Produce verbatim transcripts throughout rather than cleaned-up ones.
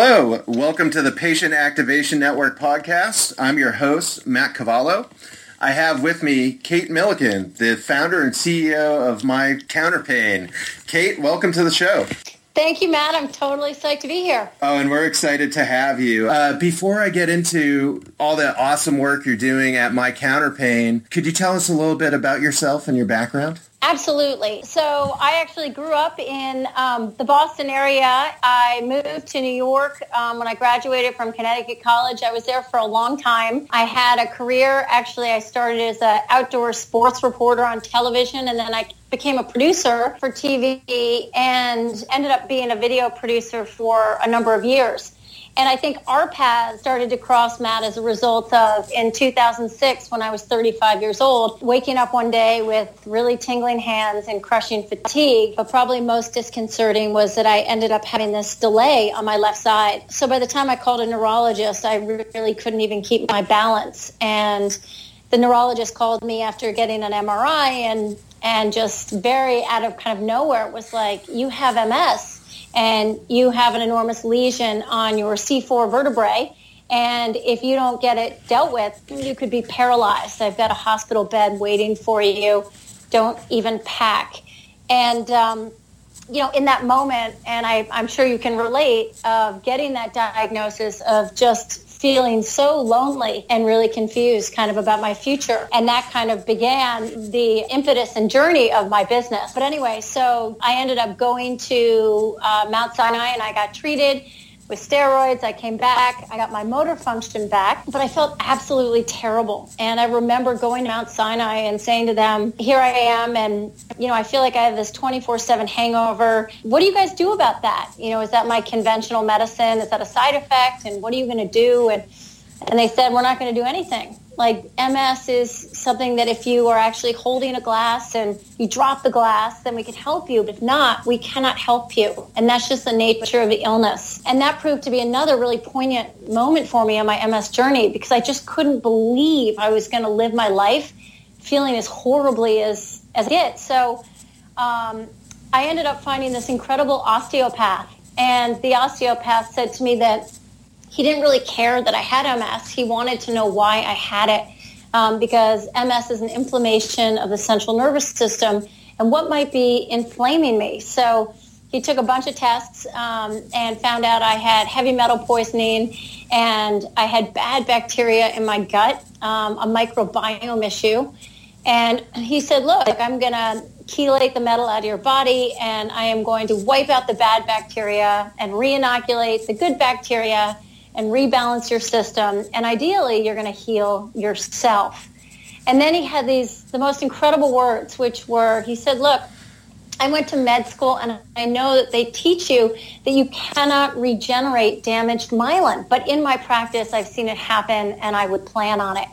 Hello, welcome to the Patient Activation Network podcast. I'm your host, Matt Cavallo. I have with me Kate Milliken, the founder and C E O of My Counterpain. Kate, welcome to the show. Thank you, Matt. I'm totally psyched to be here. Oh, and we're excited to have you. Uh, before I get into all the awesome work you're doing at My Counterpain, could you tell us a little bit about yourself and your background? Absolutely. So I actually grew up in um, the Boston area. I moved to New York um, when I graduated from Connecticut College. I was there for a long time. I had a career. Actually, I started as an outdoor sports reporter on television, and then I became a producer for T V and ended up being a video producer for a number of years. And I think our paths started to cross, Matt, as a result of, in two thousand six, when I was thirty-five years old, waking up one day with really tingling hands and crushing fatigue. But probably most disconcerting was that I ended up having this delay on my left side. So by the time I called a neurologist, I really couldn't even keep my balance. And the neurologist called me after getting an M R I and, and just very out of kind of nowhere, it was like, you have M S. And you have an enormous lesion on your C four vertebrae. And if you don't get it dealt with, you could be paralyzed. I've got a hospital bed waiting for you. Don't even pack. And, um, you know, in that moment, and I, I'm sure you can relate, of getting that diagnosis of just feeling so lonely and really confused kind of about my future. And that kind of began the impetus and journey of my business. But anyway, so I ended up going to uh, Mount Sinai and I got treated with steroids. I came back. I got my motor function back, but I felt absolutely terrible. And I remember going to Mount Sinai and saying to them, here I am, and you know, I feel like I have this twenty-four seven hangover. What do you guys do about that? You know, is that my conventional medicine? Is that a side effect? And what are you going to do? And and they said, we're not going to do anything. Like, M S is something that if you are actually holding a glass and you drop the glass, then we can help you. But if not, we cannot help you. And that's just the nature of the illness. And that proved to be another really poignant moment for me on my M S journey, because I just couldn't believe I was going to live my life feeling as horribly as, as I did. So um, I ended up finding this incredible osteopath. And the osteopath said to me that he didn't really care that I had M S. He wanted to know why I had it, um, because M S is an inflammation of the central nervous system and what might be inflaming me. So he took a bunch of tests um, and found out I had heavy metal poisoning and I had bad bacteria in my gut, um, a microbiome issue. And he said, look, I'm going to chelate the metal out of your body and I am going to wipe out the bad bacteria and re-inoculate the good bacteria and rebalance your system, and ideally you're going to heal yourself. And then he had these, the most incredible words, which were, he said, look, I went to med school and I know that they teach you that you cannot regenerate damaged myelin, but in my practice I've seen it happen and I would plan on it.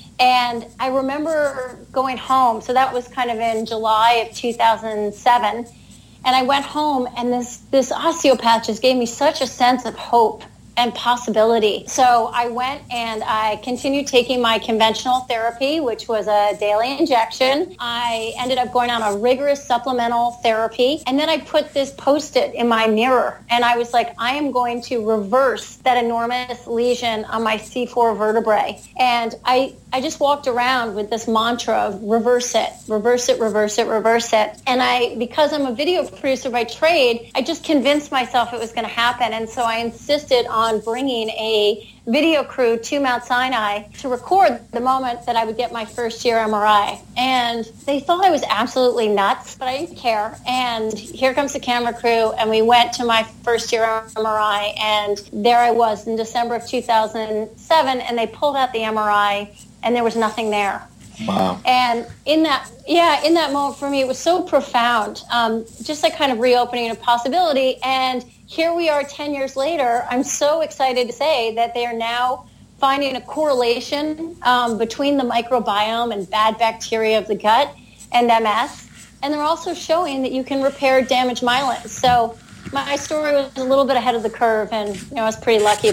And I remember going home, so that was kind of in July of two thousand seven, and I went home and this, this osteopath just gave me such a sense of hope and possibility. So I went and I continued taking my conventional therapy, which was a daily injection. I ended up going on a rigorous supplemental therapy. And then I put this Post-it in my mirror. And I was like, I am going to reverse that enormous lesion on my C four vertebrae. And I, I just walked around with this mantra of reverse it, reverse it, reverse it, reverse it. And I, because I'm a video producer by trade, I just convinced myself it was going to happen. And so I insisted on on bringing a video crew to Mount Sinai to record the moment that I would get my first year M R I. And they thought I was absolutely nuts, but I didn't care. And here comes the camera crew, and we went to my first year M R I, and there I was in December of two thousand seven, and they pulled out the M R I, and there was nothing there. Wow. And in that, yeah, in that moment for me, it was so profound, um, just like kind of reopening a possibility. And here we are ten years later. I'm so excited to say that they are now finding a correlation um, between the microbiome and bad bacteria of the gut and M S. And they're also showing that you can repair damaged myelin. So my story was a little bit ahead of the curve, and you know, I was pretty lucky about that.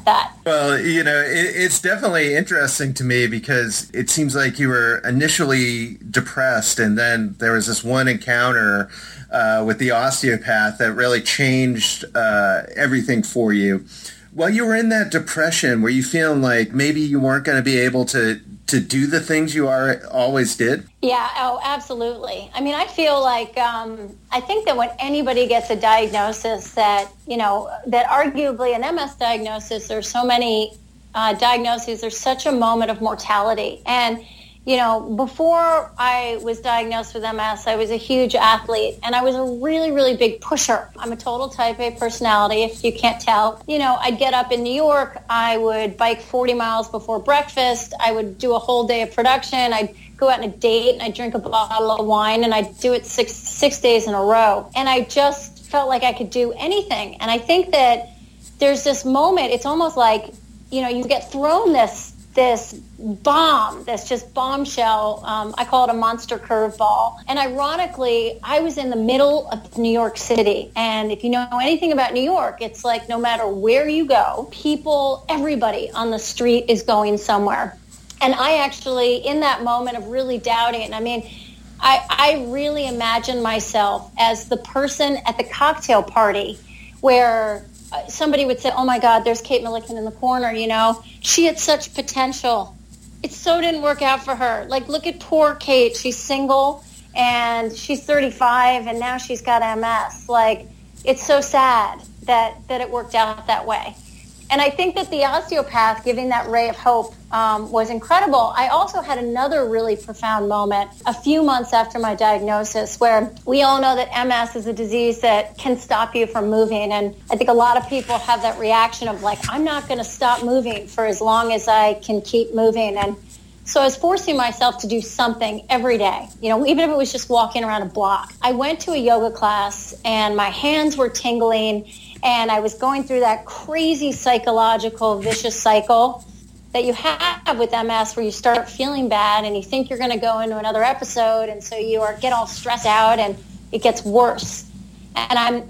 that. Well, you know, it, it's definitely interesting to me because it seems like you were initially depressed, and then there was this one encounter uh, with the osteopath that really changed uh, everything for you. While you were in that depression, were you feeling like maybe you weren't going to be able to to do the things you are always did? Yeah, oh, absolutely. I mean, I feel like, um, I think that when anybody gets a diagnosis that, you know, that arguably an M S diagnosis, there's so many uh, diagnoses, there's such a moment of mortality. And, you know, before I was diagnosed with M S, I was a huge athlete, and I was a really, really big pusher. I'm a total type A personality, if you can't tell. You know, I'd get up in New York, I would bike forty miles before breakfast, I would do a whole day of production, I'd go out on a date, and I'd drink a bottle of wine, and I'd do it six, six days in a row. And I just felt like I could do anything. And I think that there's this moment, it's almost like, you know, you get thrown this this bomb, this just bombshell. Um, I call it a monster curveball. And ironically, I was in the middle of New York City. And if you know anything about New York, it's like no matter where you go, people, everybody on the street is going somewhere. And I actually, in that moment of really doubting, I mean, I, I really imagined myself as the person at the cocktail party where somebody would say, oh my God, there's Kate Milliken in the corner, you know. She had such potential. It so didn't work out for her. Like, look at poor Kate. She's single, and she's thirty-five, and now she's got M S. Like, it's so sad that, that it worked out that way. And I think that the osteopath giving that ray of hope um, was incredible. I also had another really profound moment a few months after my diagnosis where we all know that M S is a disease that can stop you from moving. And I think a lot of people have that reaction of like, I'm not going to stop moving for as long as I can keep moving. And so I was forcing myself to do something every day, you know, even if it was just walking around a block. I went to a yoga class and my hands were tingling. And I was going through that crazy psychological vicious cycle that you have with M S where you start feeling bad and you think you're going to go into another episode. And so you are get all stressed out and it gets worse. And I'm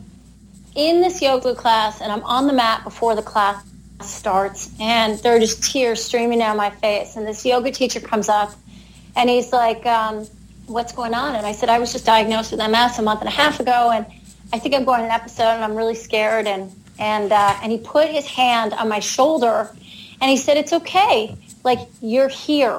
in this yoga class and I'm on the mat before the class starts. And there are just tears streaming down my face. And this yoga teacher comes up and he's like, um, what's going on? And I said, I was just diagnosed with M S a month and a half ago. And I think I'm going an episode and I'm really scared. And and uh, and he put his hand on my shoulder and he said, it's okay. Like, you're here.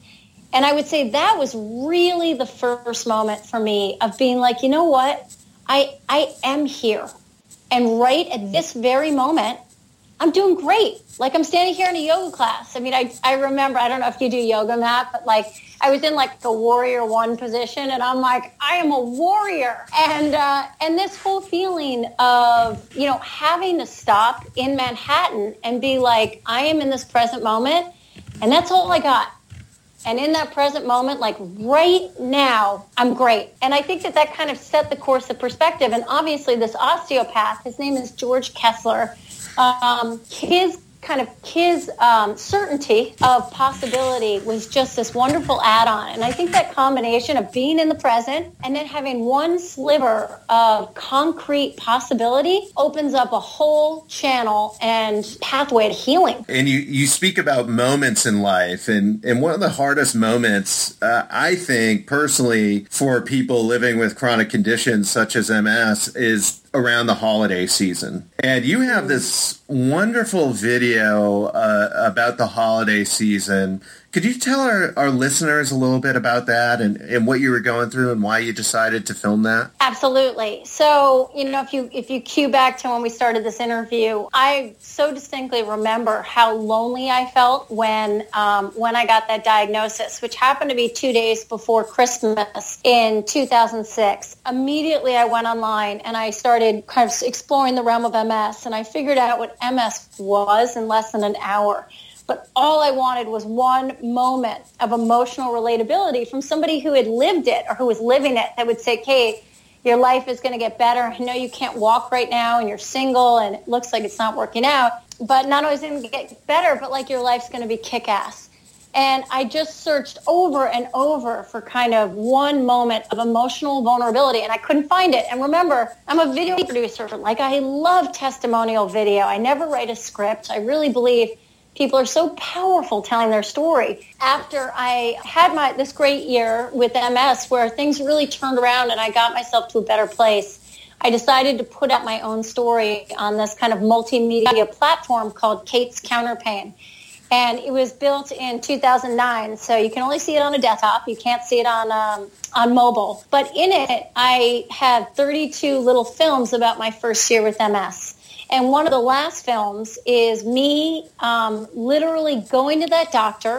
And I would say that was really the first moment for me of being like, you know what? I I am here. And right at this very moment, I'm doing great. Like, I'm standing here in a yoga class. I mean, I, I remember, I don't know if you do yoga, Matt, but like, I was in like the warrior one position and I'm like, I am a warrior. And, uh, and this whole feeling of, you know, having to stop in Manhattan and be like, I am in this present moment and that's all I got. And in that present moment, like right now, I'm great. And I think that that kind of set the course of perspective. And obviously this osteopath, his name is George Kessler, um, his kind of his um, certainty of possibility was just this wonderful add-on. And I think that combination of being in the present and then having one sliver of concrete possibility opens up a whole channel and pathway to healing. And you, you speak about moments in life, and, and one of the hardest moments, uh, I think, personally, for people living with chronic conditions such as M S is around the holiday season. And you have this wonderful video uh, about the holiday season. Could you tell our, our listeners a little bit about that and, and what you were going through and why you decided to film that? Absolutely. So, you know, if you if you cue back to when we started this interview, I so distinctly remember how lonely I felt when um, when I got that diagnosis, which happened to be two days before Christmas in two thousand six. Immediately, I went online and I started kind of exploring the realm of M S, and I figured out what M S was in less than an hour. But all I wanted was one moment of emotional relatability from somebody who had lived it or who was living it that would say, Kate, your life is going to get better. I know you can't walk right now and you're single and it looks like it's not working out. But not only is it going to get better, but like your life's going to be kick-ass. And I just searched over and over for kind of one moment of emotional vulnerability, and I couldn't find it. And remember, I'm a video producer. Like, I love testimonial video. I never write a script. I really believe people are so powerful telling their story. After I had my this great year with M S where things really turned around and I got myself to a better place, I decided to put out my own story on this kind of multimedia platform called Kate's Counterpain. And it was built in two thousand nine, so you can only see it on a desktop. You can't see it on um, on mobile. But in it, I have thirty-two little films about my first year with M S. And one of the last films is me um, literally going to that doctor.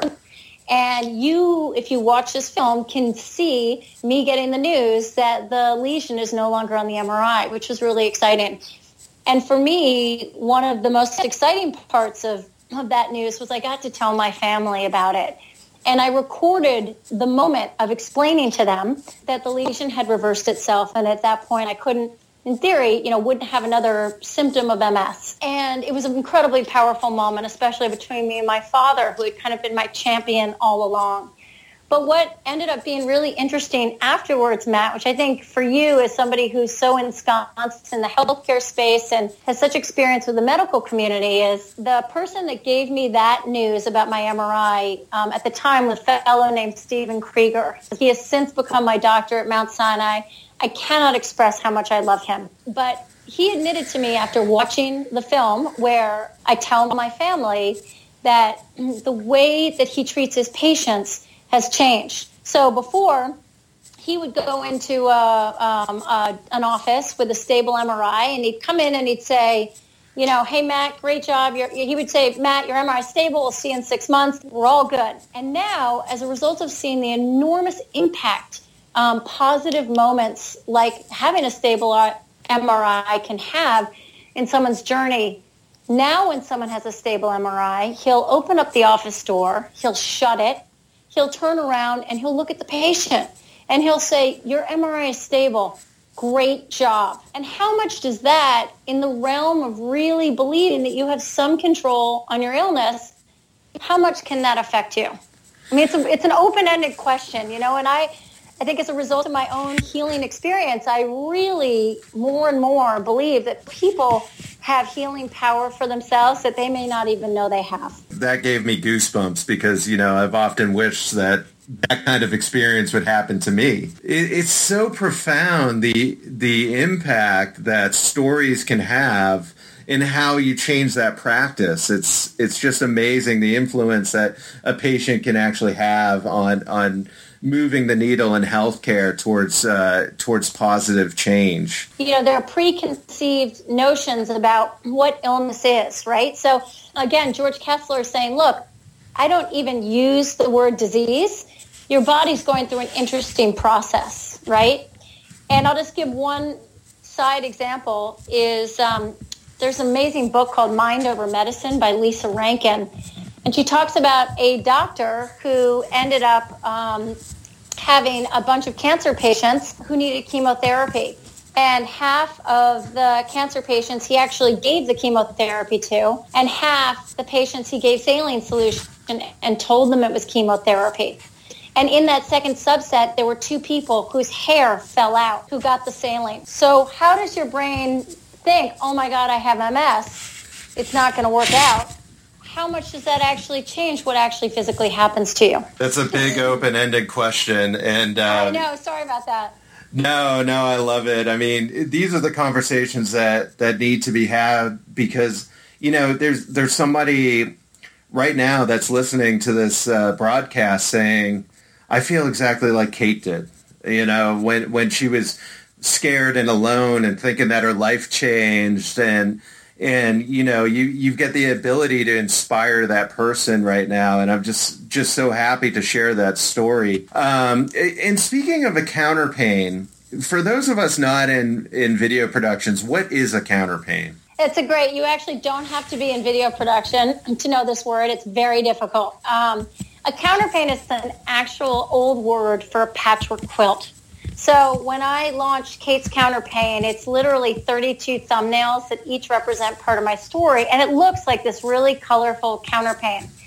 And you, if you watch this film, can see me getting the news that the lesion is no longer on the M R I, which was really exciting. And for me, one of the most exciting parts of of that news was I got to tell my family about it. And I recorded the moment of explaining to them that the lesion had reversed itself. And at that point, I couldn't, in theory, you know, wouldn't have another symptom of M S. And it was an incredibly powerful moment, especially between me and my father, who had kind of been my champion all along. But what ended up being really interesting afterwards, Matt, which I think for you as somebody who's so ensconced in the healthcare space and has such experience with the medical community, is the person that gave me that news about my M R I um, at the time was a fellow named Stephen Krieger. He has since become my doctor at Mount Sinai. I cannot express how much I love him. But he admitted to me after watching the film, where I tell my family that the way that he treats his patients has changed. So before, he would go into a, um, a, an office with a stable M R I, and he'd come in and he'd say, you know, hey, Matt, great job. You're, he would say, Matt, your M R I is stable. We'll see you in six months. We're all good. And now, as a result of seeing the enormous impact, um, positive moments like having a stable M R I can have in someone's journey, now when someone has a stable M R I, he'll open up the office door, he'll shut it, he'll turn around and he'll look at the patient and he'll say, your M R I is stable. Great job. And how much does that, in the realm of really believing that you have some control on your illness, how much can that affect you? I mean, it's a, it's an open-ended question, you know, and I, I think as a result of my own healing experience, I really more and more believe that people have healing power for themselves that they may not even know they have. That gave me goosebumps because, you know, I've often wished that that kind of experience would happen to me. It, it's so profound, the the impact that stories can have in how you change that practice. It's it's just amazing the influence that a patient can actually have on on moving the needle in healthcare towards uh, towards positive change. You know, there are preconceived notions about what illness is, right? So again, George Kessler is saying, look, I don't even use the word disease. Your body's going through an interesting process, right? And I'll just give one side example is um, there's an amazing book called Mind Over Medicine by Lisa Rankin. And she talks about a doctor who ended up um, having a bunch of cancer patients who needed chemotherapy. And half of the cancer patients he actually gave the chemotherapy to, and half the patients he gave saline solution and told them it was chemotherapy. And in that second subset, there were two people whose hair fell out who got the saline. So how does your brain think, oh my God, I have M S, it's not going to work out? How much does that actually change what actually physically happens to you? That's a big open-ended question. And um, I know, sorry about that. No, no, I love it. I mean, these are the conversations that, that need to be had because, you know, there's there's somebody right now that's listening to this uh, broadcast saying, I feel exactly like Kate did, you know, when when she was scared and alone and thinking that her life changed. And, and you know, you, you get the ability to inspire that person right now. And I'm just, just so happy to share that story. Um, and speaking of a counterpain, for those of us not in, in video productions, what is a counterpain? It's a great, you actually don't have to be in video production to know this word. It's very difficult. Um, a counterpain is an actual old word for a patchwork quilt. So when I launched Kate's Counterpain, it's literally thirty-two thumbnails that each represent part of my story, and it looks like this really colorful counterpane.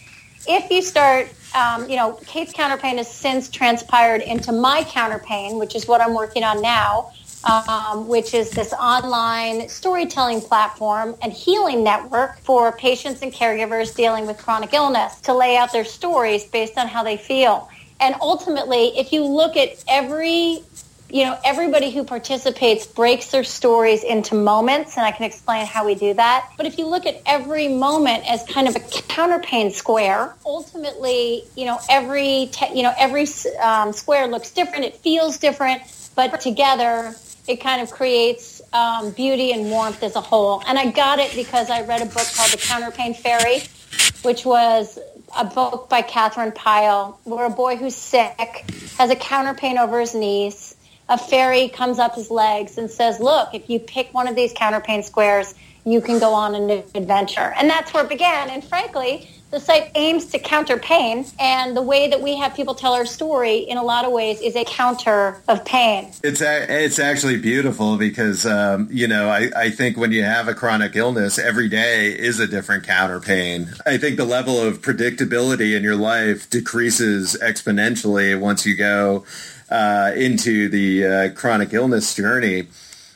if you start, um, you know, Kate's Counterpain has since transpired into My Counterpain, which is what I'm working on now, um, which is this online storytelling platform and healing network for patients and caregivers dealing with chronic illness to lay out their stories based on how they feel. And ultimately, if you look at every, you know, everybody who participates breaks their stories into moments, and I can explain how we do that. But if you look at every moment as kind of a counterpain square, ultimately, you know, every, te- you know, every um, square looks different. It feels different, but together it kind of creates um, beauty and warmth as a whole. And I got it because I read a book called The Counterpain Fairy, which was a book by Catherine Pyle, where a boy who's sick has a counterpain over his knees. A fairy comes up his legs and says, look, if you pick one of these counterpain squares, you can go on an adventure. And that's where it began. And frankly, the site aims to counter pain, and the way that we have people tell our story in a lot of ways is a counter of pain. It's a, it's actually beautiful because, um, you know, I, I think when you have a chronic illness, every day is a different counter pain. I think the level of predictability in your life decreases exponentially once you go uh, into the uh, chronic illness journey.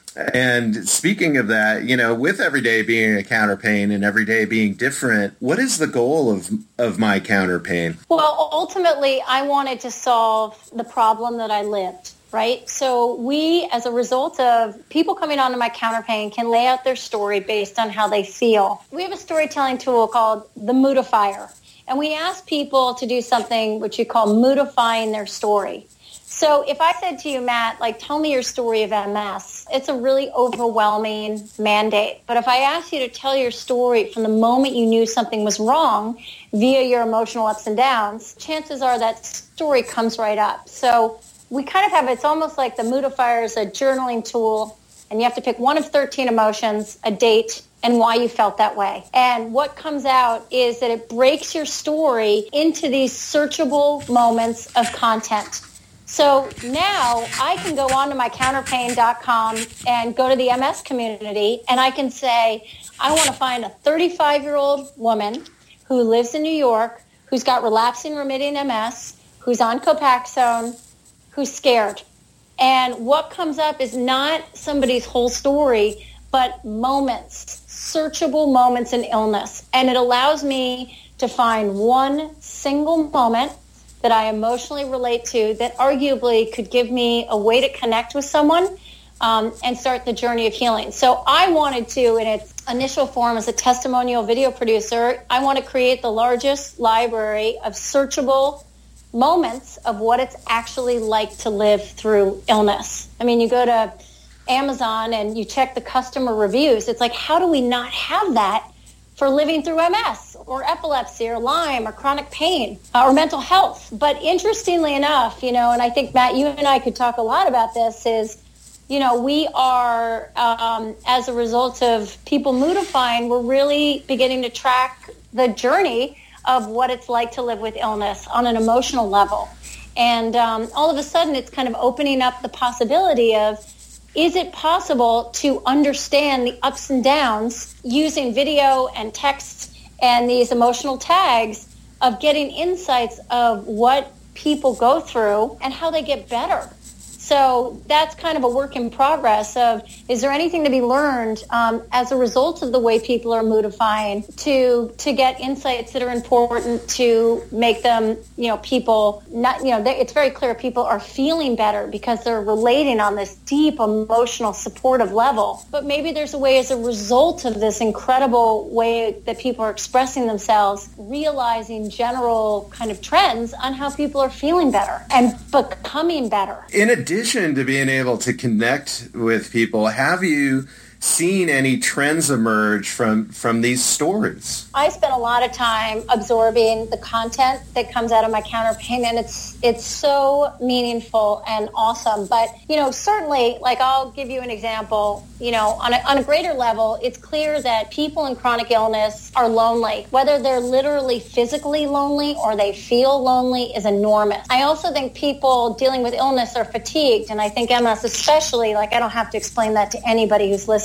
And speaking of that, you know, with every day being a counter pain and every day being different, what is the goal of of My Counterpain? Well, ultimately, I wanted to solve the problem that I lived, right? So we, as a result of people coming onto My Counterpain, can lay out their story based on how they feel. We have a storytelling tool called the Moodifier, and we ask people to do something which you call moodifying their story. So if I said to you, Matt, like, tell me your story of M S, it's a really overwhelming mandate. But if I asked you to tell your story from the moment you knew something was wrong via your emotional ups and downs, chances are that story comes right up. So we kind of have, it's almost like the Moodifier is a journaling tool, and you have to pick one of thirteen emotions, a date, and why you felt that way. And what comes out is that it breaks your story into these searchable moments of content. So now I can go on to my counterpain dot com and go to the M S community, and I can say, I want to find a thirty-five-year-old woman who lives in New York, who's got relapsing remitting M S, who's on Copaxone, who's scared. And what comes up is not somebody's whole story, but moments, searchable moments in illness. And it allows me to find one single moment that I emotionally relate to that arguably could give me a way to connect with someone um, and start the journey of healing. So I wanted to, in its initial form as a testimonial video producer, I want to create the largest library of searchable moments of what it's actually like to live through illness. I mean, you go to Amazon and you check the customer reviews. It's like, how do we not have that for living through M S or epilepsy or Lyme or chronic pain uh, or mental health? But interestingly enough, you know, and I think, Matt, you and I could talk a lot about this, is, you know, we are, um, as a result of people moodifying, we're really beginning to track the journey of what it's like to live with illness on an emotional level. And um, all of a sudden, it's kind of opening up the possibility of, is it possible to understand the ups and downs using video and text and these emotional tags of getting insights of what people go through and how they get better? So that's kind of a work in progress of, is there anything to be learned um, as a result of the way people are moodifying to to get insights that are important to make them, you know, people not, you know, they, it's very clear people are feeling better because they're relating on this deep emotional supportive level. But maybe there's a way as a result of this incredible way that people are expressing themselves, realizing general kind of trends on how people are feeling better and becoming better. In addition to being able to connect with people, have you seen any trends emerge from, from these stories? I spent a lot of time absorbing the content that comes out of My Counterpain, and it's it's so meaningful and awesome. But, you know, certainly, like, I'll give you an example. You know, on a, on a greater level, it's clear that people in chronic illness are lonely. Whether they're literally physically lonely or they feel lonely is enormous. I also think people dealing with illness are fatigued, and I think M S especially, like, I don't have to explain that to anybody who's listening.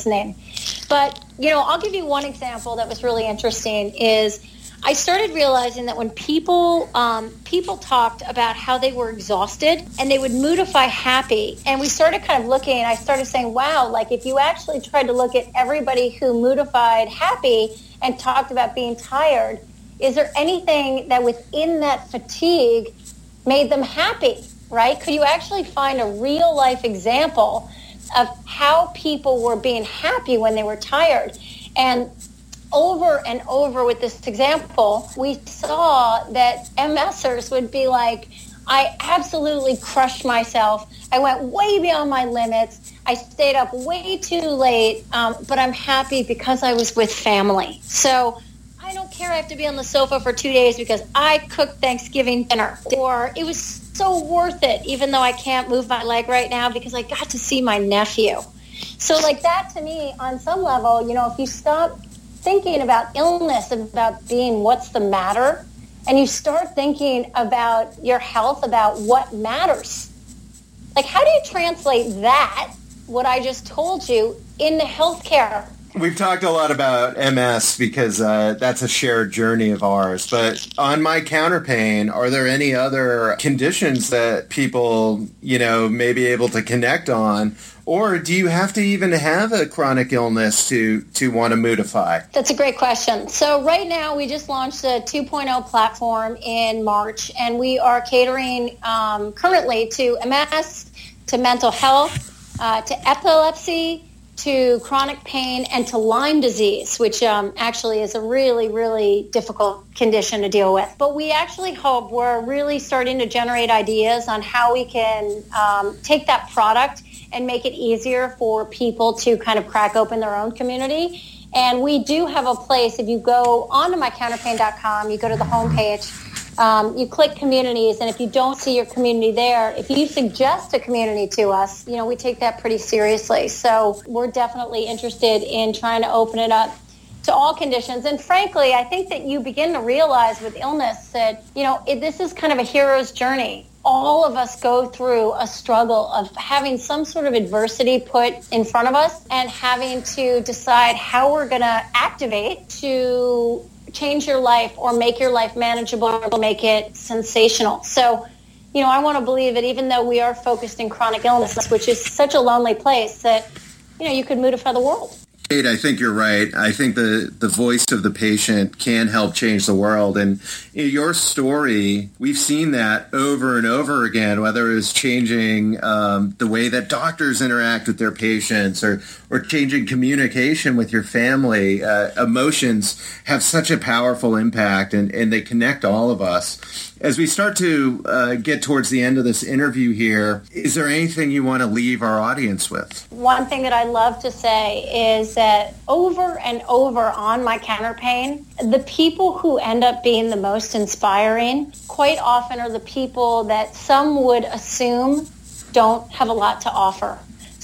listening. But, you know, I'll give you one example that was really interesting is I started realizing that when people um, people talked about how they were exhausted and they would moodify happy, and we started kind of looking, I started saying, wow, like if you actually tried to look at everybody who moodified happy and talked about being tired, is there anything that within that fatigue made them happy, right? Could you actually find a real life example of how people were being happy when they were tired? And over and over with this example, we saw that MSers would be like, I absolutely crushed myself. I went way beyond my limits. I stayed up way too late, um, but I'm happy because I was with family. So I don't care I have to be on the sofa for two days because I cooked Thanksgiving dinner. Or it was so worth it, even though I can't move my leg right now because I got to see my nephew. So like that to me, on some level, you know, if you stop thinking about illness, about being what's the matter, and you start thinking about your health, about what matters. Like, how do you translate that, what I just told you, into healthcare? We've talked a lot about M S because uh, that's a shared journey of ours. But on My Counter Pain, are there any other conditions that people, you know, may be able to connect on? Or do you have to even have a chronic illness to, to want to moodify? That's a great question. So right now we just launched a two point oh platform in March, and we are catering um, currently to M S, to mental health, uh, to epilepsy, to chronic pain, and to Lyme disease, which um, actually is a really, really difficult condition to deal with. But we actually hope we're really starting to generate ideas on how we can um, take that product and make it easier for people to kind of crack open their own community. And we do have a place, if you go onto my counter pain dot com, you go to the homepage, um, you click communities, and if you don't see your community there, if you suggest a community to us, you know, we take that pretty seriously. So we're definitely interested in trying to open it up to all conditions. And frankly, I think that you begin to realize with illness that, you know, it, this is kind of a hero's journey. All of us go through a struggle of having some sort of adversity put in front of us and having to decide how we're going to activate to change your life or make your life manageable or make it sensational. So, you know, I want to believe that even though we are focused in chronic illness, which is such a lonely place, that, you know, you could moodify the world. Kate, I think you're right. I think the, the voice of the patient can help change the world. And in your story, we've seen that over and over again, whether it was changing um, the way that doctors interact with their patients or, or changing communication with your family. Uh, emotions have such a powerful impact, and, and they connect all of us. As we start to uh, get towards the end of this interview here, is there anything you want to leave our audience with? One thing that I love to say is that over and over on My Counter Pain, the people who end up being the most inspiring quite often are the people that some would assume don't have a lot to offer.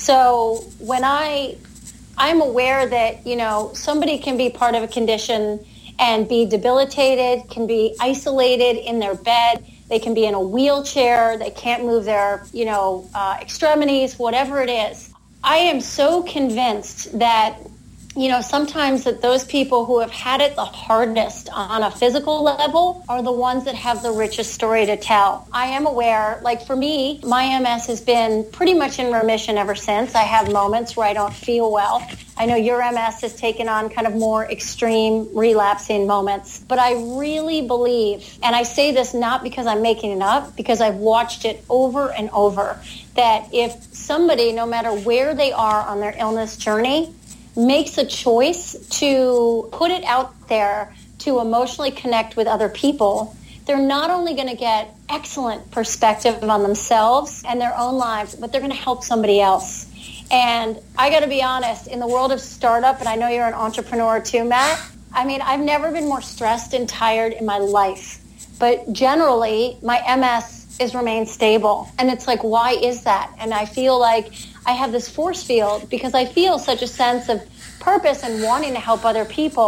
So when I, I'm aware that, you know, somebody can be part of a condition and be debilitated, can be isolated in their bed. They can be in a wheelchair. They can't move their, you know, uh, extremities, whatever it is. I am so convinced that, you know, sometimes that those people who have had it the hardest on a physical level are the ones that have the richest story to tell. I am aware, like for me, my M S has been pretty much in remission ever since. I have moments where I don't feel well. I know your M S has taken on kind of more extreme relapsing moments. But I really believe, and I say this not because I'm making it up, because I've watched it over and over, that if somebody, no matter where they are on their illness journey, makes a choice to put it out there to emotionally connect with other people, they're not only going to get excellent perspective on themselves and their own lives, but they're going to help somebody else. And I got to be honest, in the world of startup, and I know you're an entrepreneur too, Matt, I mean, I've never been more stressed and tired in my life. But generally, my M S has remained stable. And it's like, why is that? And I feel like I have this force field because I feel such a sense of purpose and wanting to help other people.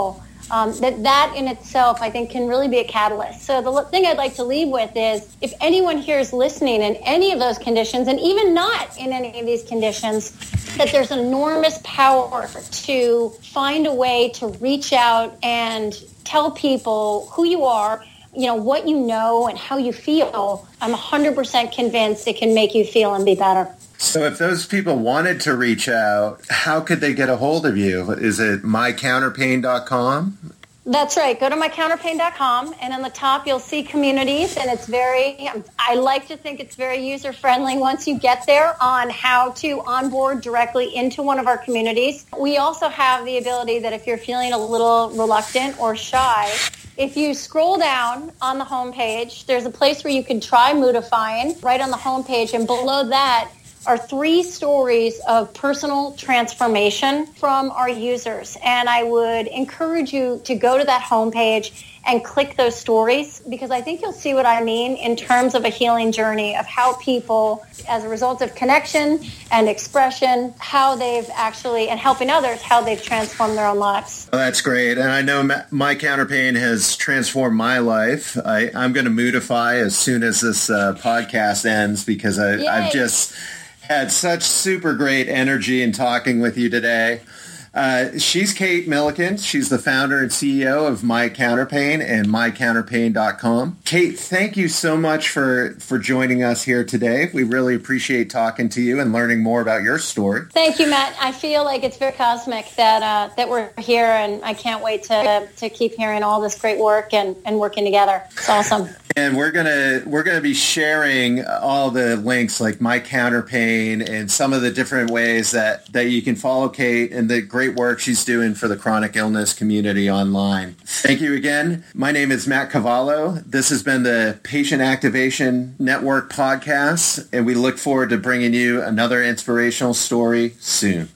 Um, that that in itself, I think, can really be a catalyst. So the thing I'd like to leave with is, if anyone here is listening in any of those conditions, and even not in any of these conditions, that there's enormous power to find a way to reach out and tell people who you are, you know, what you know and how you feel. I'm one hundred percent convinced it can make you feel and be better. So if those people wanted to reach out, how could they get a hold of you? Is it my counterpain dot com? That's right. Go to my counterpain dot com, and on the top you'll see communities, and it's very, I like to think it's very user-friendly once you get there on how to onboard directly into one of our communities. We also have the ability that if you're feeling a little reluctant or shy, if you scroll down on the homepage, there's a place where you can try Moodifying right on the homepage, and below that are three stories of personal transformation from our users. And I would encourage you to go to that homepage and click those stories, because I think you'll see what I mean in terms of a healing journey of how people, as a result of connection and expression, how they've actually, and helping others, how they've transformed their own lives. Well, that's great. And I know My Counterpain has transformed my life. I, I'm going to Moodify as soon as this uh, podcast ends, because I, I've just had such super great energy in talking with you today. Uh, she's Kate Milliken. She's the founder and C E O of My Counterpain and my counterpain dot com. Kate, thank you so much for, for joining us here today. We really appreciate talking to you and learning more about your story. Thank you, Matt. I feel like it's very cosmic that uh, that we're here, and I can't wait to to keep hearing all this great work and, and working together. It's awesome. And we're gonna we're gonna be sharing all the links, like My Counterpain and some of the different ways that, that you can follow Kate and the great work she's doing for the chronic illness community online. Thank you again. My name is Matt Cavallo. This has been the Patient Activation Network podcast, and we look forward to bringing you another inspirational story soon.